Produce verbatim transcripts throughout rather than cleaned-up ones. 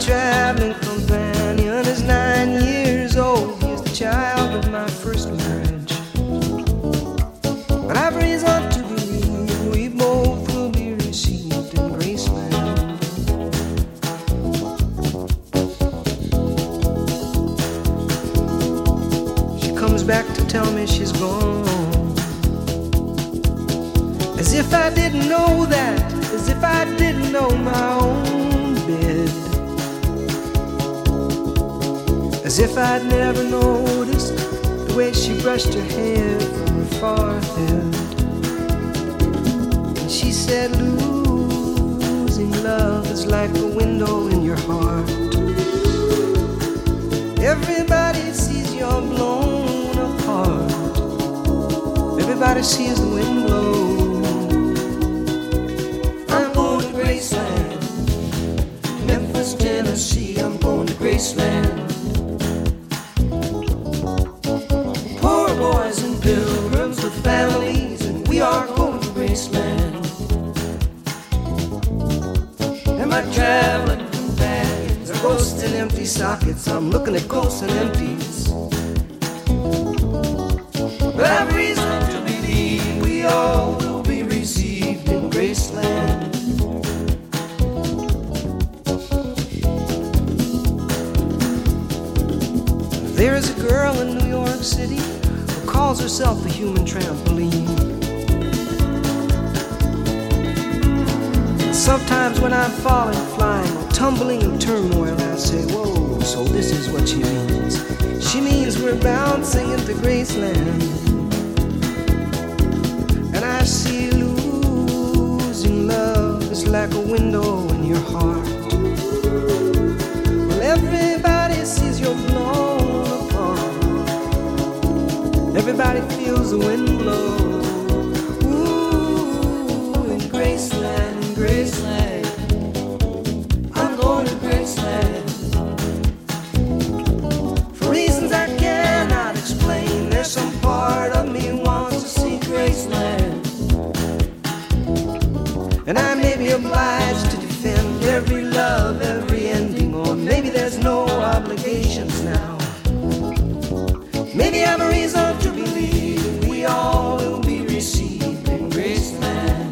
traveling companion is nine years old. He's the child of my first marriage. But I've reason to believe we both will be received in Graceland. She comes back to tell me she's gone, as if I didn't know that, as if I didn't know my own bed, as if I'd never noticed the way she brushed her hair from her forehead. And she said, losing love is like a window in your heart. Everybody sees you're blown apart. Everybody sees the wind blow. I'm going to Graceland, Memphis, Tennessee. I'm going to Graceland. Poor boys and pilgrims with families, and we are going to Graceland. And my traveling companions are ghosts and empty sockets. I'm looking at ghosts and empties. But I've reason to believe we all will be received in Graceland. There is a girl in New York City who calls herself the human trampoline. Sometimes when I'm falling, flying, or tumbling in turmoil, I say, whoa, so this is what she means. She means we're bouncing into Graceland. And I see losing love is like a window in your heart. Well, everybody sees you're blown apart. Everybody feels the wind blow. Ooh, in Graceland, in Graceland, I'm going to Graceland. For reasons I cannot explain, there's some part of me wants to see Graceland. And I may be obliged to defend every love, every ending, or maybe there's no obligations now. Maybe I have a reason to believe we all will be received in Graceland.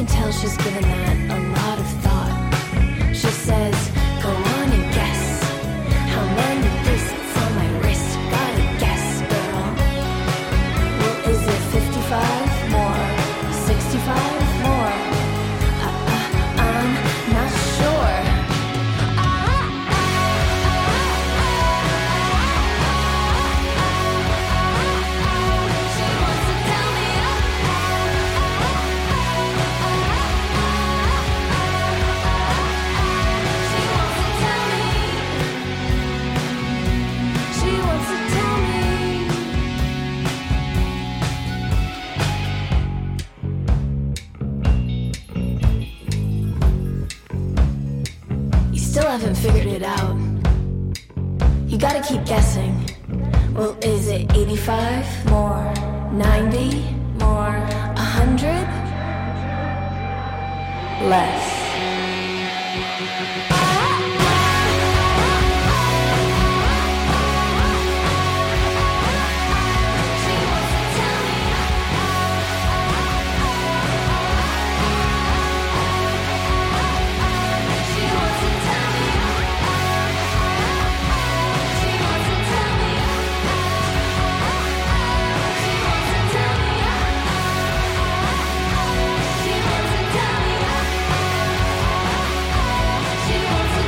can tell she's given that a lot of thought. She says, go on and guess how many bracelets on my wrist. Gotta guess, girl. Well, is it fifty-five more? sixty-five more? I, I, I'm not sure. She wants to tell me. She wants to tell me. She wants to tell me. You still haven't figured it out. You gotta keep guessing. Well, is it eighty-five more? ninety more? one hundred? Less. She wants to tell me. She wants to tell me. She wants to tell me. She wants to tell me. She wants to tell me. She wants to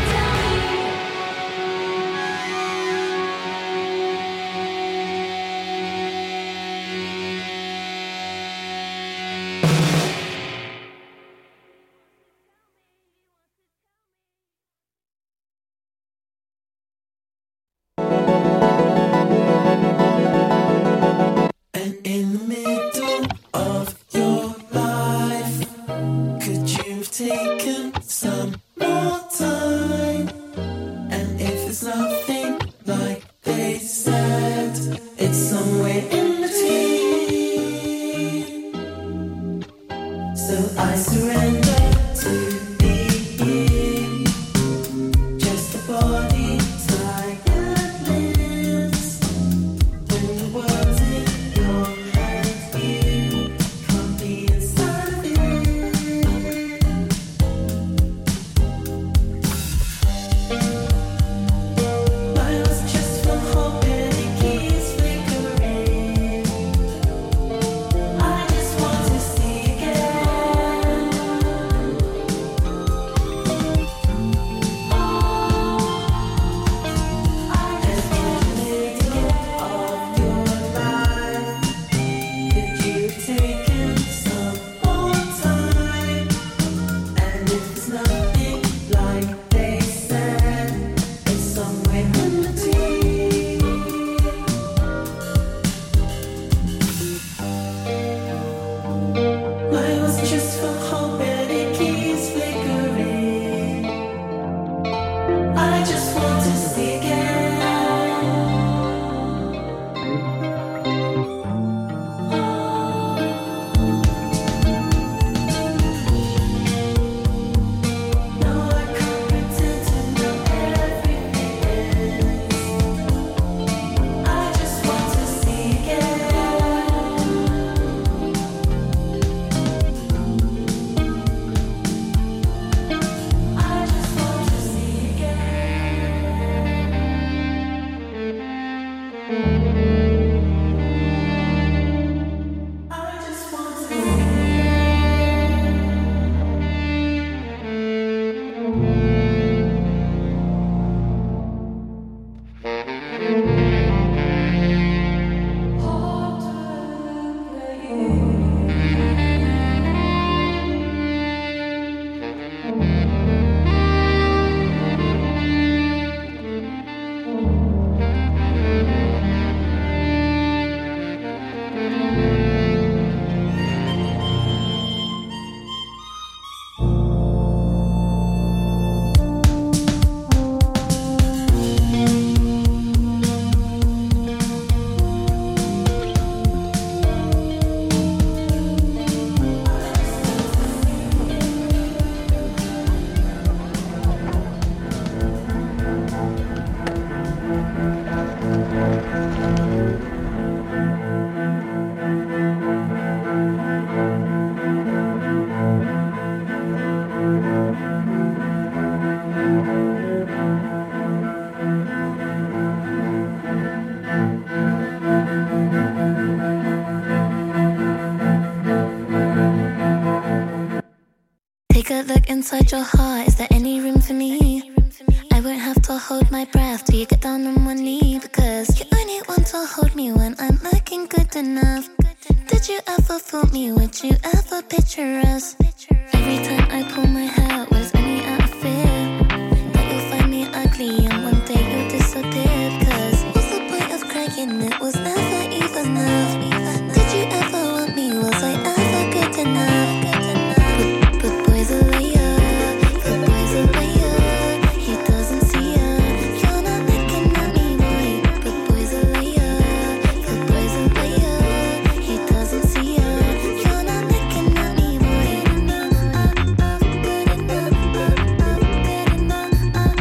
look inside your heart, is there any room for me? I won't have to hold my breath till you get down on one knee, because you only want to hold me when I'm looking good enough. Did you ever fool me? Would you ever picture us? Every time I pull my hair out, was only out of fear that you'll find me ugly and one day you'll disappear. Because what's the point of crying? It was never even enough. Did you ever want me? Was I ever good enough? Good, good boy's a liar. Good boy's a liar. He doesn't see ya. You're not looking at me, boy. Good boy's a liar. Good boy's a liar. He doesn't see ya. You're not looking at me, boy. Good enough, good enough, good enough, good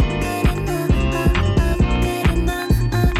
enough,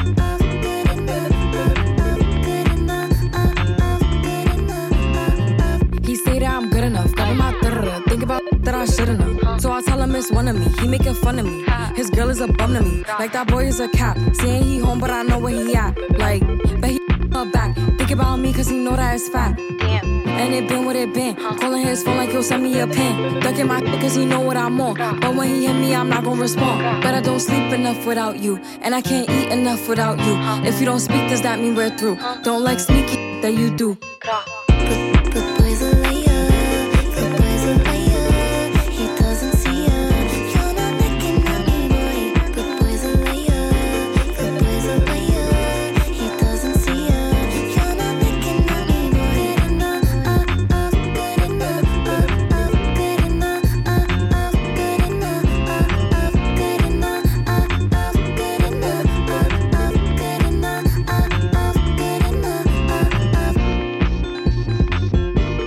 He say that I'm good enough, got him out there, think about that I shouldn't have. So I tell him it's one of me, he making fun of me. His girl is a bum to me, like that boy is a cap. Saying he home, but I know where he at. Like, but he her back, think about me cause he know that it's fat. And it been what it been, calling his phone like he'll send me a pin. Ducking my cause he know what I'm on, but when he hit me I'm not gonna respond. But I don't sleep enough without you, and I can't eat enough without you. If you don't speak, does that mean we're through? Don't like sneaky that you do. Good, good boy's a liar. Good boy's a liar. He doesn't see ya. You're not looking at me, boy. Good boy's a liar. Good boy's a liar. He doesn't see ya. You're not looking at me, boy. Good enough, uh, uh, good enough, uh, uh, good enough, uh, uh, good enough, uh, uh, good enough, uh, uh, good enough, uh, uh, good enough, uh, uh, good enough, uh, uh.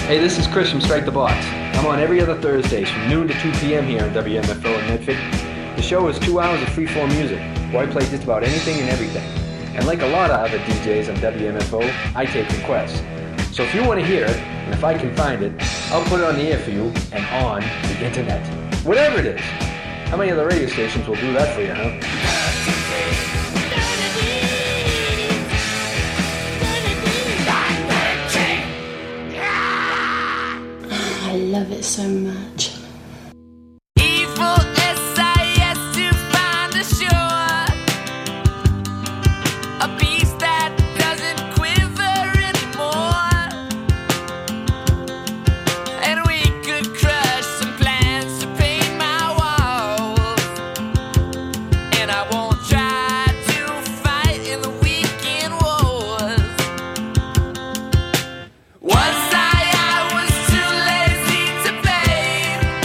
Hey, this is Chris from Strike the Box. I'm on every other Thursdays from noon to two p.m. here on W M F O in Medford. The show is two hours of free-form music, where I play just about anything and everything. And like a lot of other D Js on W M F O, I take requests. So if you want to hear it, and if I can find it, I'll put it on the air for you and on the internet. Whatever it is. How many other radio stations will do that for you, huh? I love it so much. Once I, I was too lazy to pay.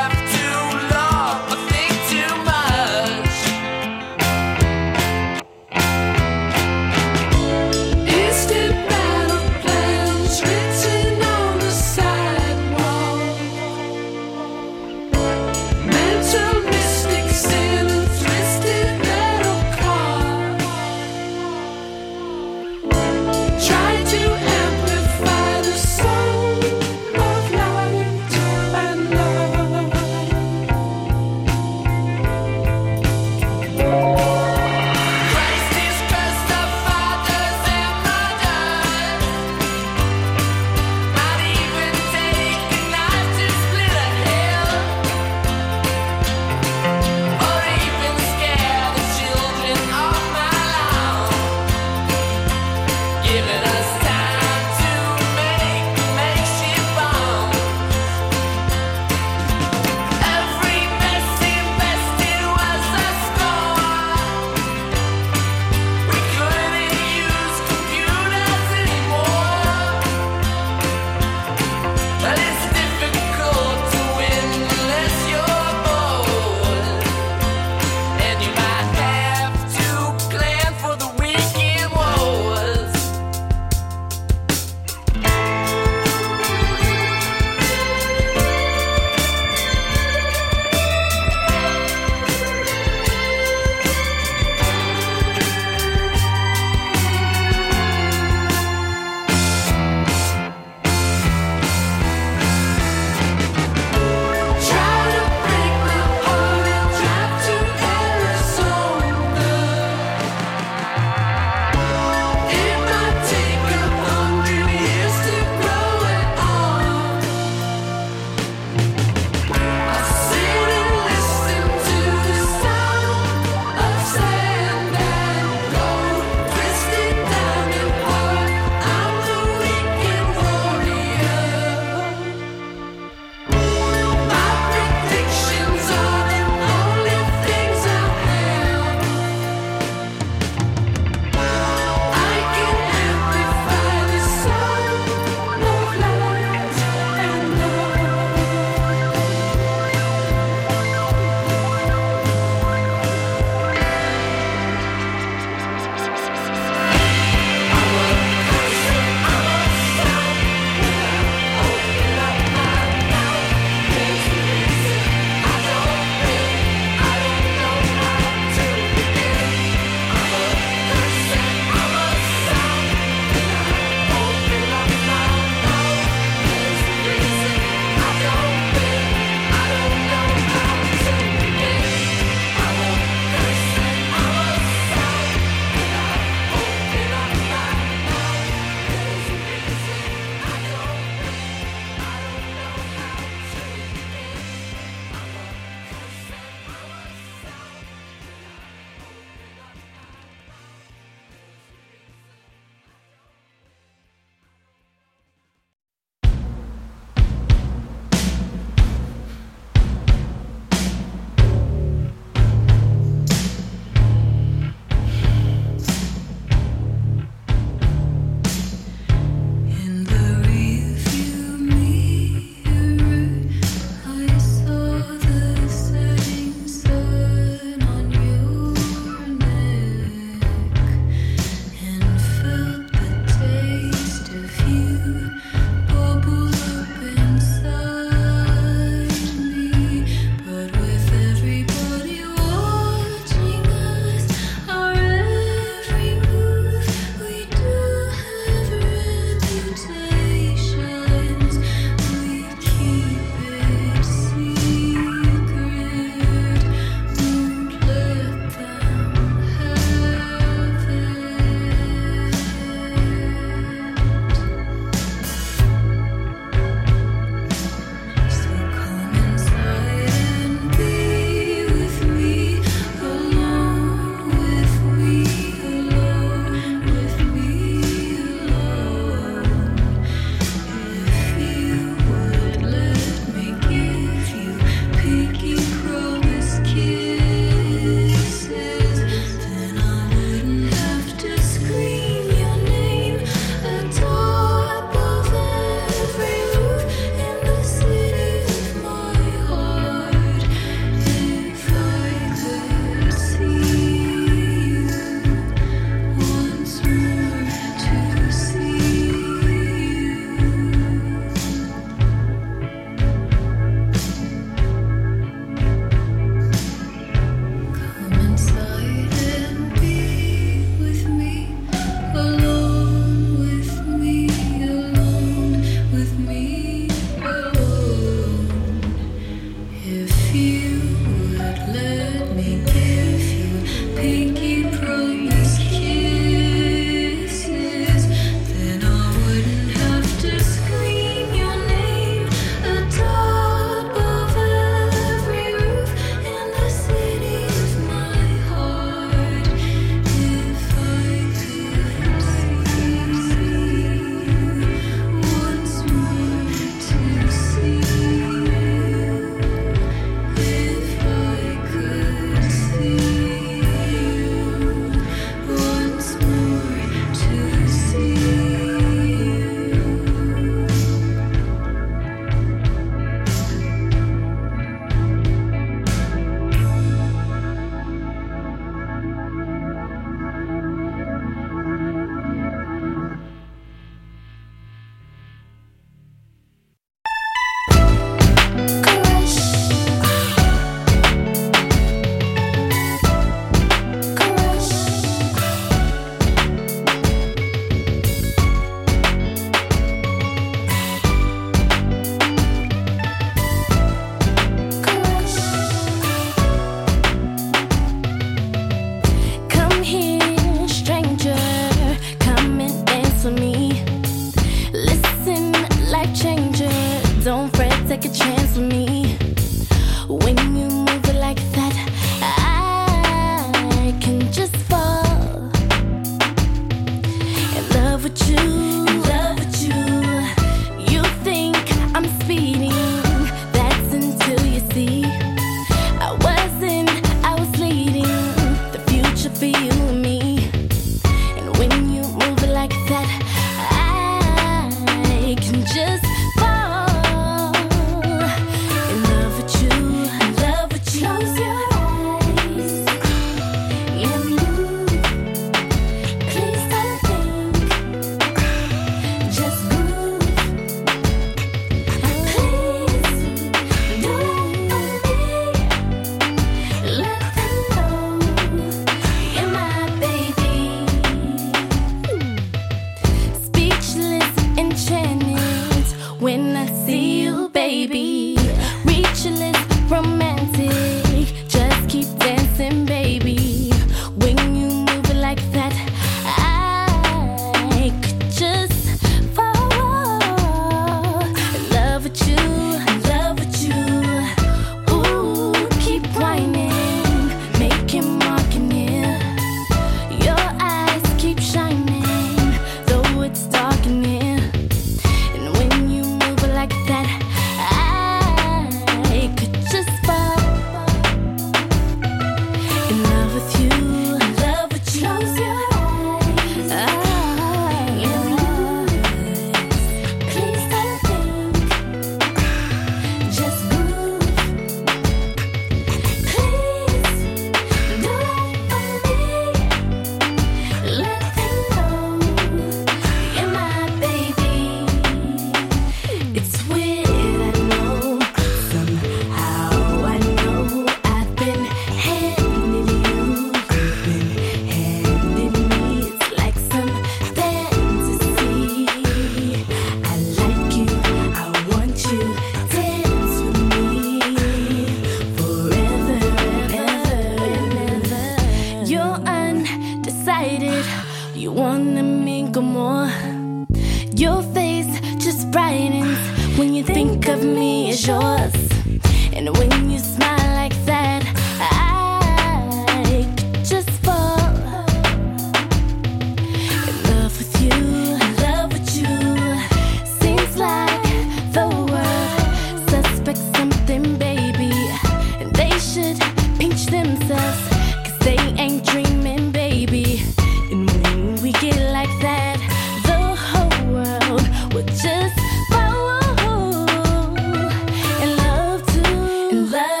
In love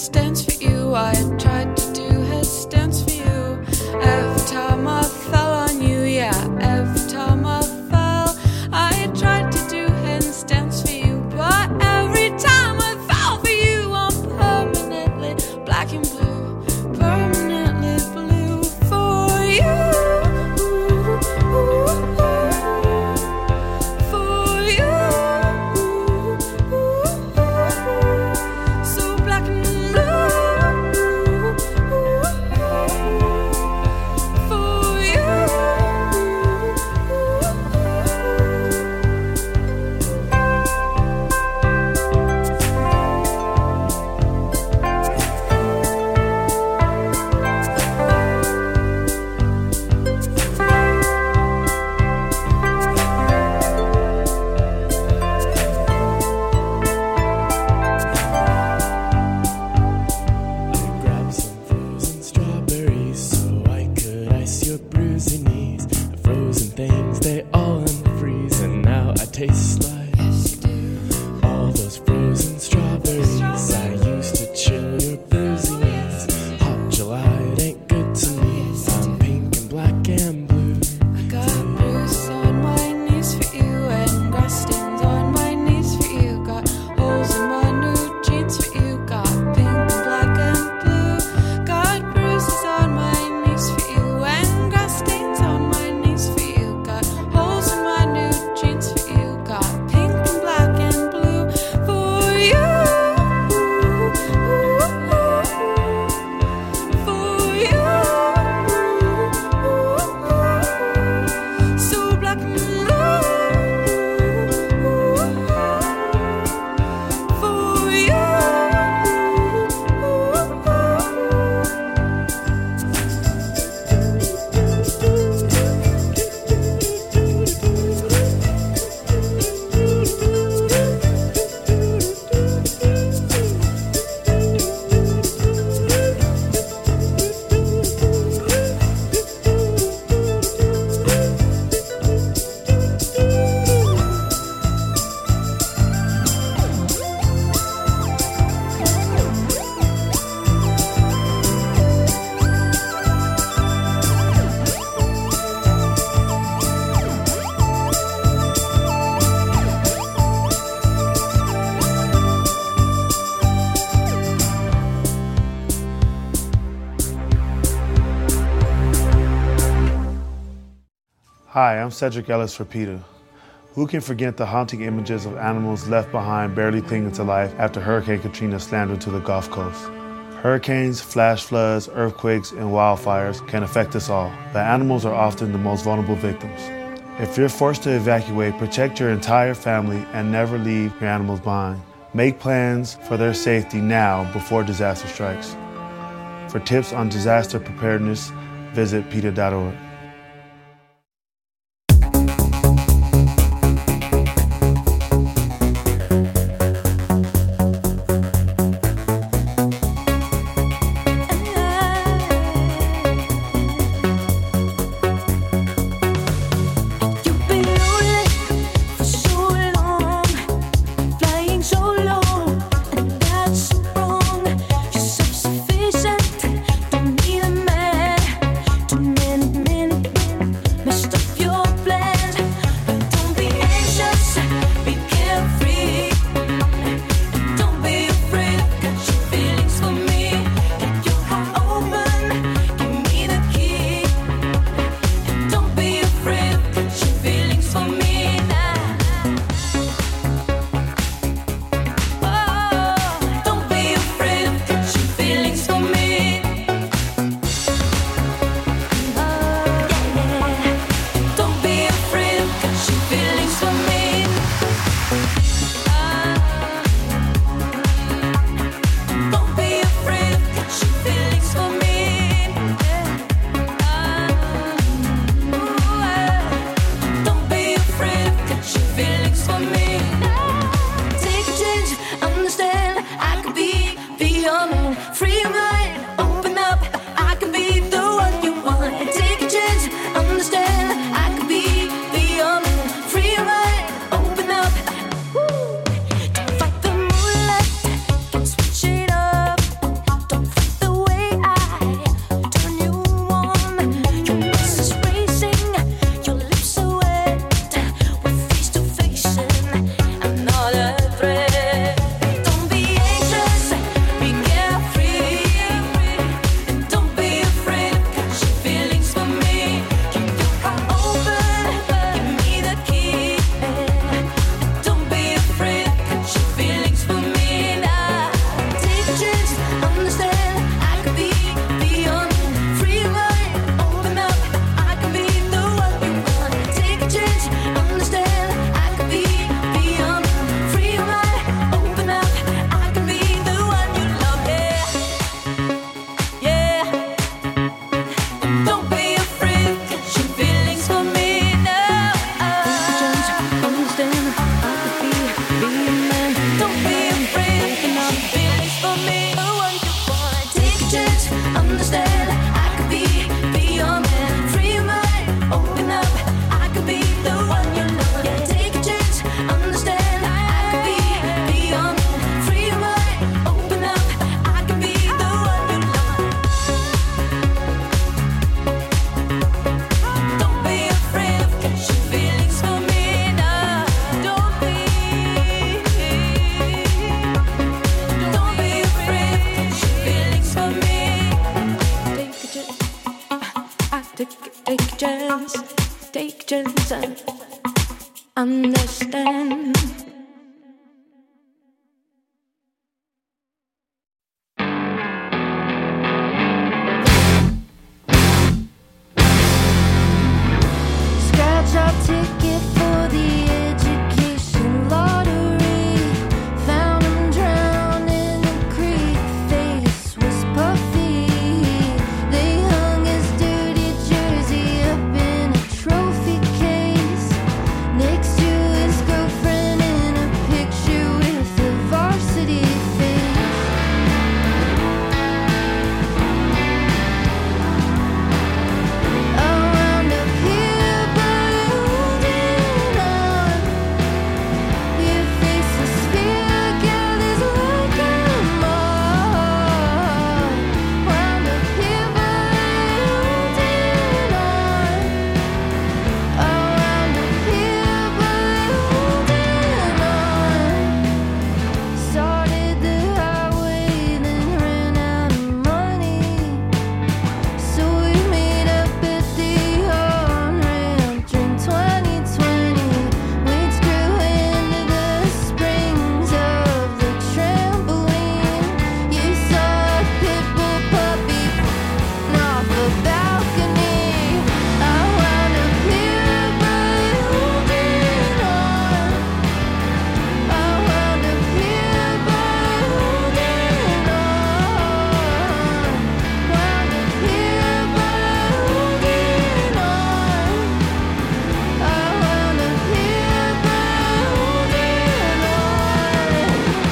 headstands for you. I tried to do headstands for you. Every time I fell on you, yeah. Every time I fell, I tried to do headstands for you. But every time I fell for you, I'm permanently black and blue. Permanently blue for you. Hi, I'm Cedric Ellis for PETA. Who can forget the haunting images of animals left behind barely clinging to life after Hurricane Katrina slammed into the Gulf Coast? Hurricanes, flash floods, earthquakes, and wildfires can affect us all, but animals are often the most vulnerable victims. If you're forced to evacuate, protect your entire family and never leave your animals behind. Make plans for their safety now before disaster strikes. For tips on disaster preparedness, visit PETA dot org. Don't need a man, too many men. manifestations and understand. Scratch our ticket for the education lottery. Found him drowned in a creek. Face was puffy. They hung his dirty jersey up in a trophy case next to his girlfriend in a picture with a varsity face. I wound up here holding on. Your face is sphere gathers like a moth. Wound up here holding on. I wound up here holding on. Started the highway, then ran out of money. So we made up at the on-ramp during twenty twenty. Weeds grew into the springs of the trampoline. You saw a pit bull puppy off a balcony. I wound up here holding on. I wound up here holding on. Wound up here holding on. I wound up here holding on.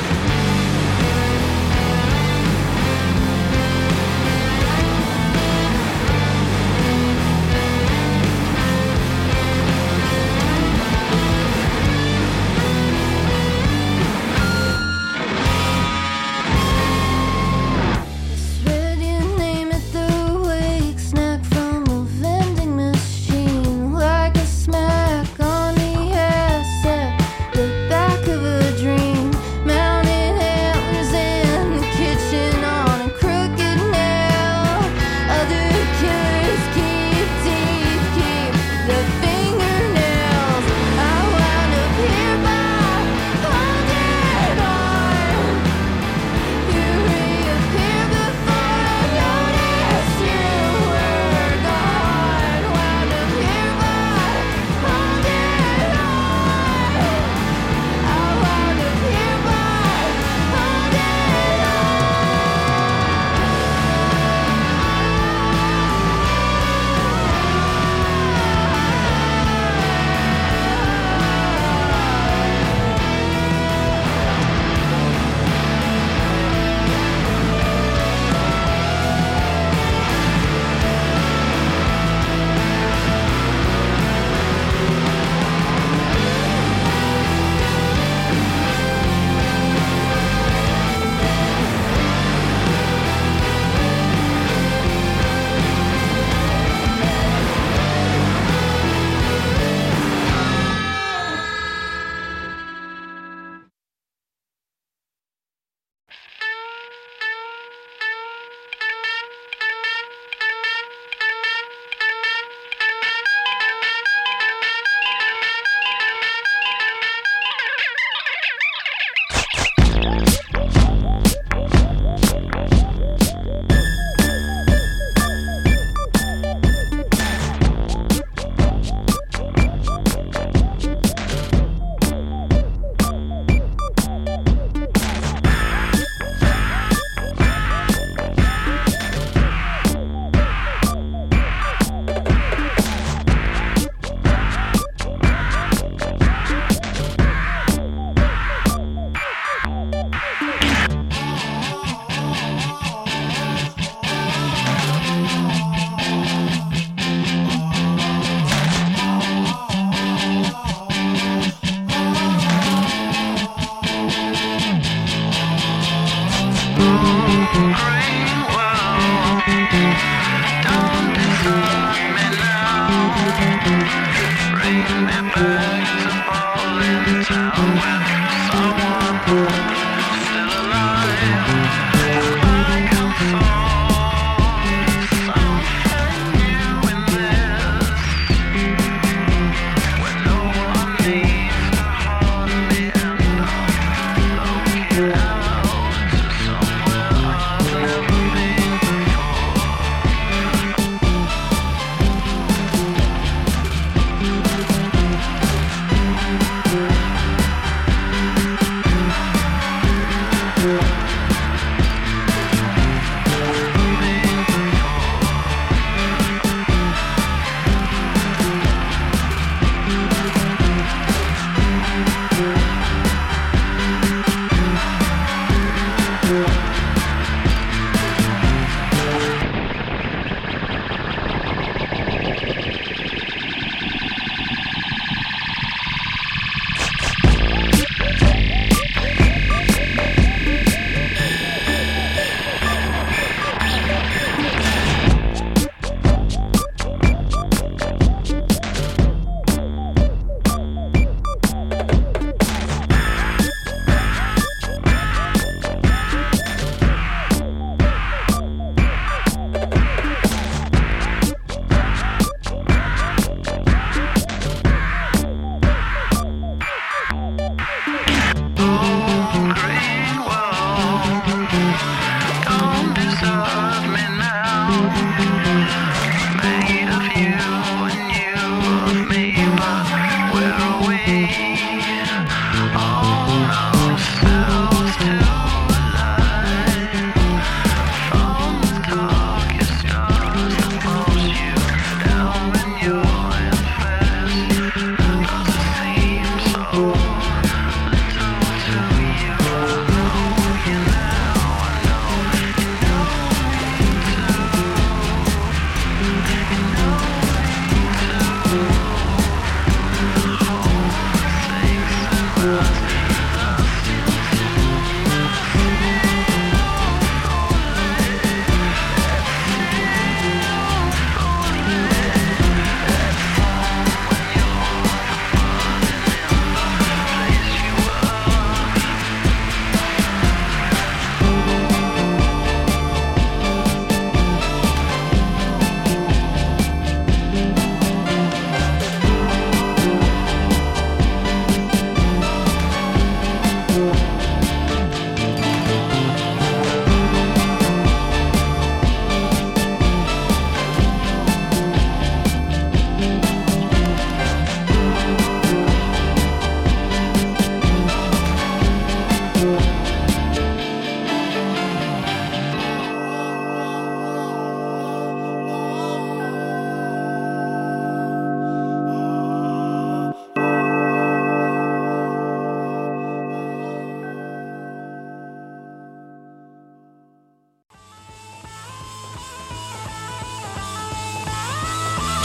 Read your name at the wake, snack from a vending machine, like a smack on the ass at the back of a dream. Mounted antlers in the kitchen on a crooked nail. Other killers keep teeth, keep the fingernails. I wound up here by holding on. You reappear before I noticed you were gone. Wound up here by holding on. I wound up here by holding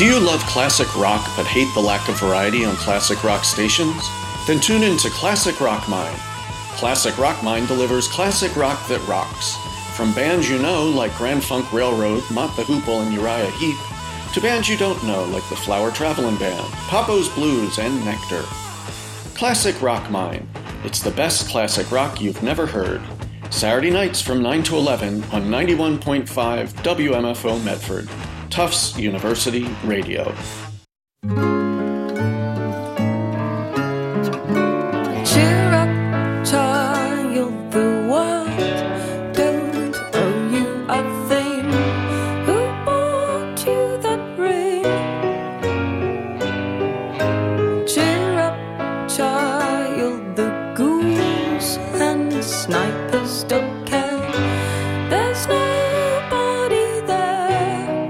Do you love classic rock but hate the lack of variety on classic rock stations? Then tune in to Classic Rock Mine. Classic Rock Mine delivers classic rock that rocks. From bands you know like Grand Funk Railroad, Mott the Hoople, and Uriah Heep, to bands you don't know like the Flower Travelin' Band, Papo's Blues, and Nectar. Classic Rock Mine. It's the best classic rock you've never heard. Saturday nights from nine to eleven on ninety-one point five W M F O Medford. Tufts University Radio. Cheer up, child, the world don't owe you a thing. Who bought you that ring? Cheer up, child, the ghouls and snipers don't care. There's nobody there.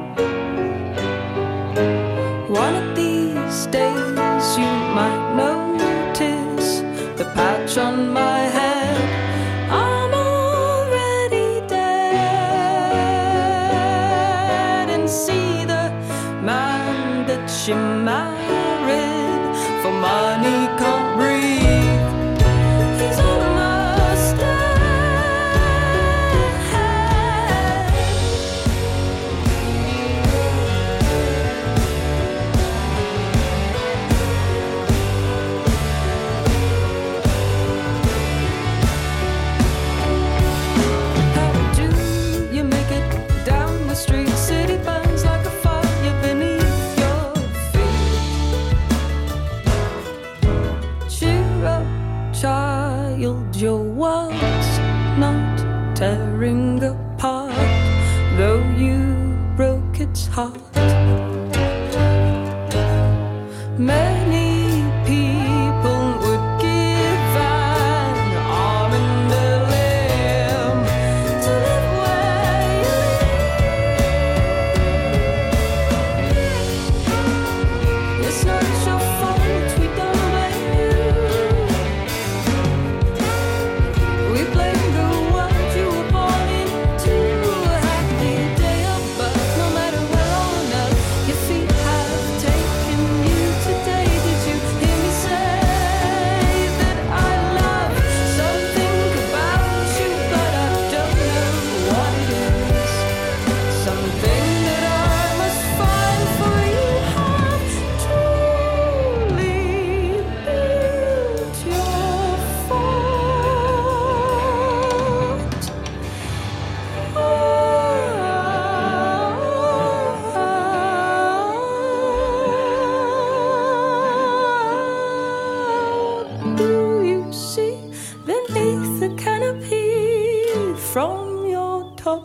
One of these days you might notice the patch on my head. I'm already dead. And see the man that she married for money can't breathe. He's almost dead. How do you make it down the street? City burns like a fire beneath your feet. Cheer up, child, your world's not tearing apart, though you broke its heart. Many people would give an arm and a limb to live where you live. It's not your fault, we don't blame you. We blame the world you were born into. A happy day of birth, no matter where on earth your feet have taken you today. Did you hear me say that I love something about you, but I don't know what it is? Something that I must find, for you have truly built your fort. Do you see beneath the canopy from your top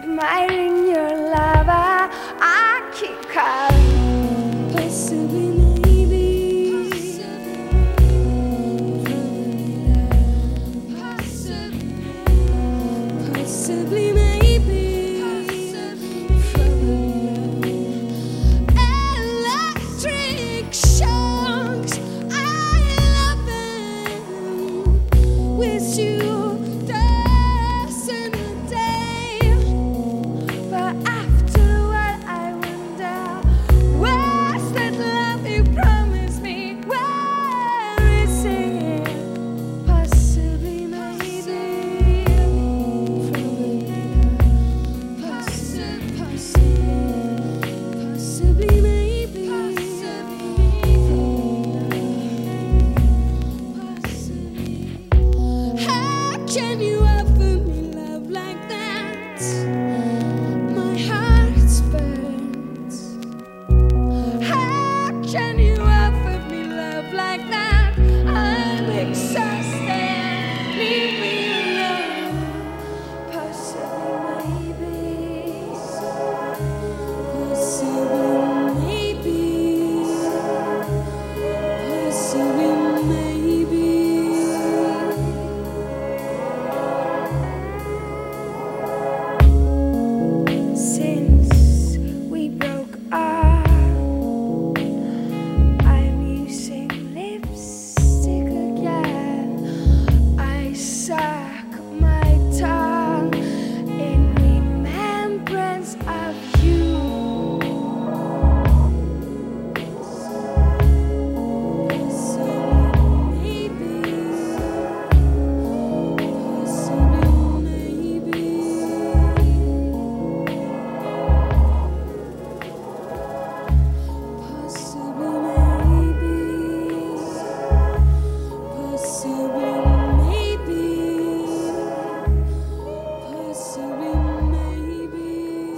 admiring your lover. I keep calling, possibly maybe, possibly, possibly maybe, electric shocks. I love them. Wish you dancing a day, but after what I wonder, where's that love you promised me? Where is it? Possibly maybe, possibly, possibly maybe, how can you offer me love like that? My heart burns. How can you offer me love like that? I'm exhausted. Leave me alone. Possibly maybe, possibly maybe, possibly maybe. Since we broke up, I'm using lipstick again. I suck my tongue in remembrance of you. Possibly maybe, possibly maybe. Possibly maybe, possibly maybe, possibly maybe.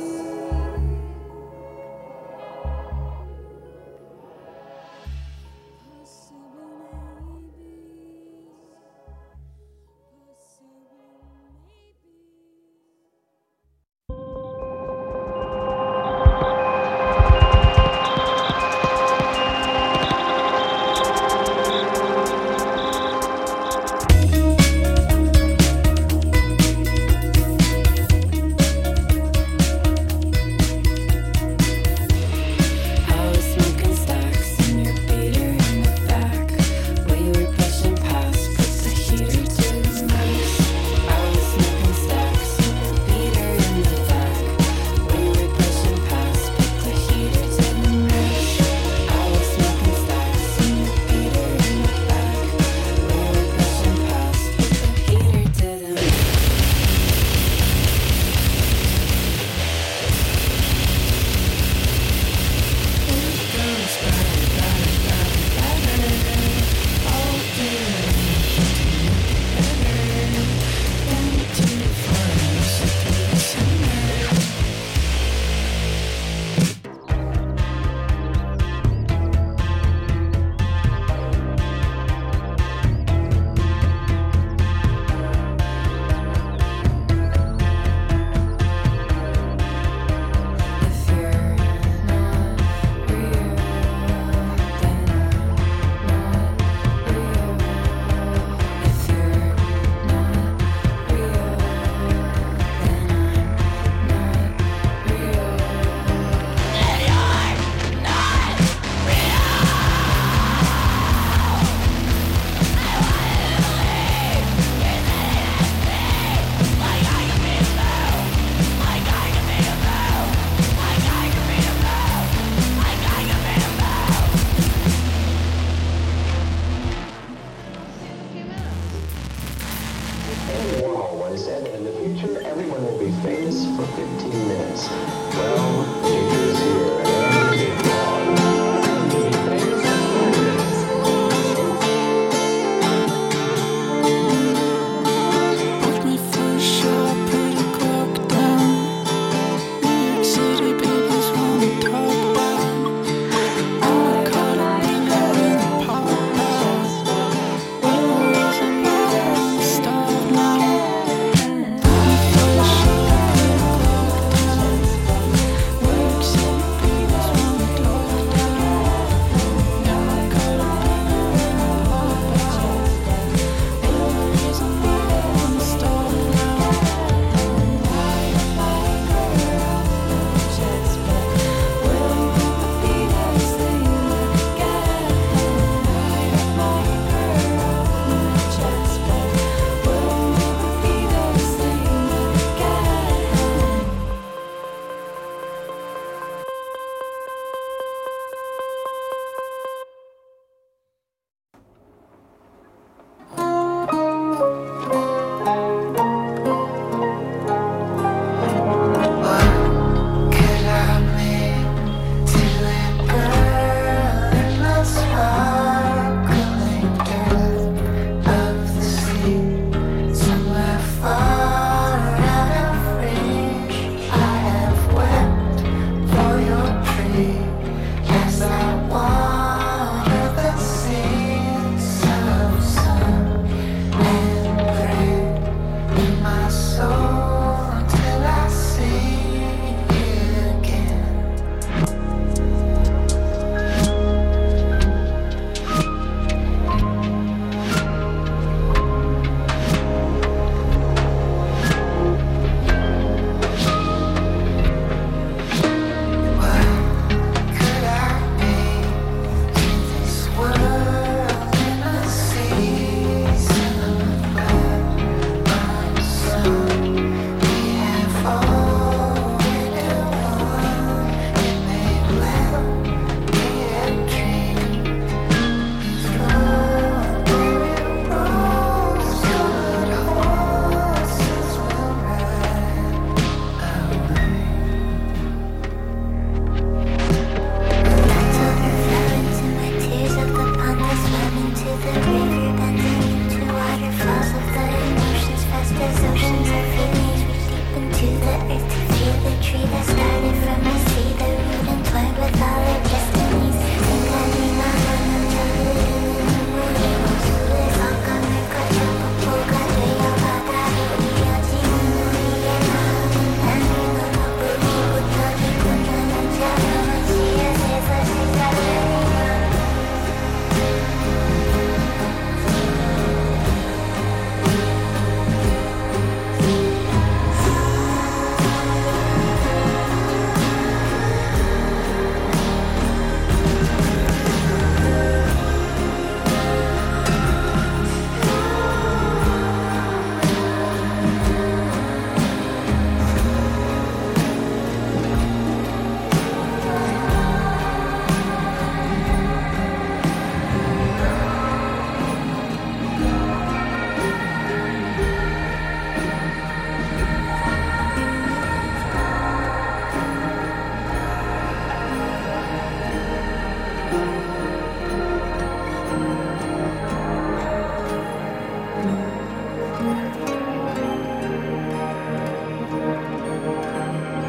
I was smoking stacks in your beater in the back. We were pushing past, put the heater to the max. I was smoking stacks in your beater in the back. We were pushing past, put the heater to the max. I was smoking stacks in your beater in the back. We were pushing past, put the heater to the max. If you're not real, then I'm not real. If you're not real, then I'm not real. Andy Warhol once said that in the future, everyone will be famous for fifteen minutes.